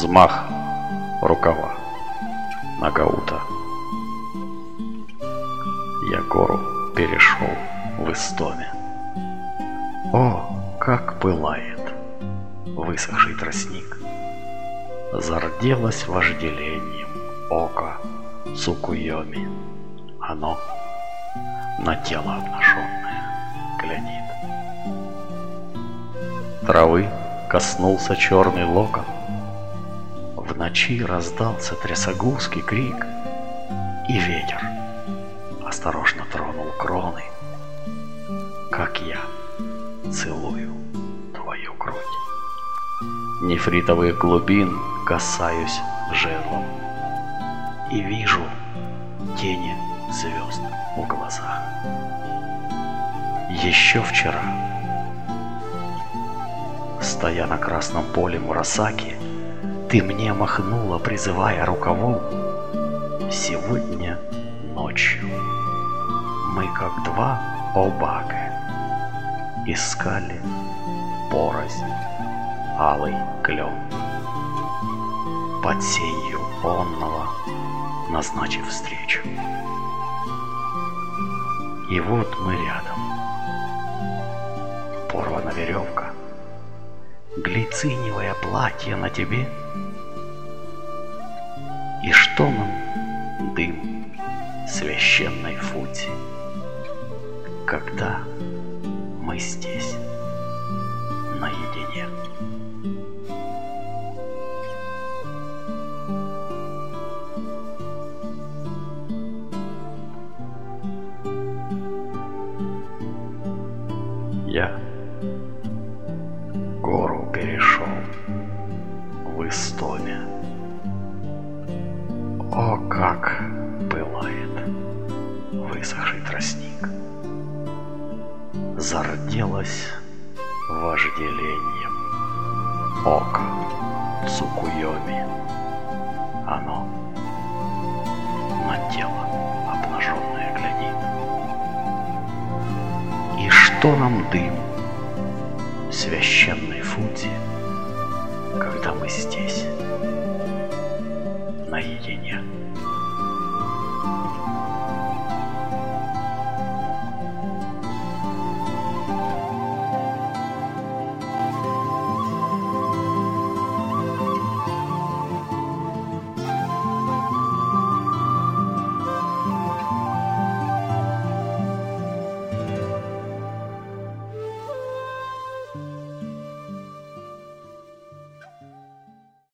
Взмах рукава, Нагаута. Я гору перешел в Истоме. О, как пылает высохший тростник! Зарделось вожделением око Цукуйоми. Оно на тело обнаженное глядит. Травы коснулся черный локон. В ночи раздался трясогузский крик, и ветер осторожно тронул кроны, как я целую твою грудь. Нефритовых глубин касаюсь жезлом и вижу тени звезд в глазах. Еще вчера, стоя на красном поле Мурасаки, ты мне махнула, призывая рукавом. Сегодня ночью мы, как два обака, искали порознь алый клен. Под сенью онного назначив встречу. И вот мы рядом. Порвана веревка, глициневое платье на тебе. И что нам дым священной фути, когда мы здесь наедине? Я гору перешел в Истоме. О, как пылает высохший тростник! Зарделось вожделением око Цукуйоми. Оно на тело обнаженное глядит. И что нам дым священной фути, когда мы здесь наедине?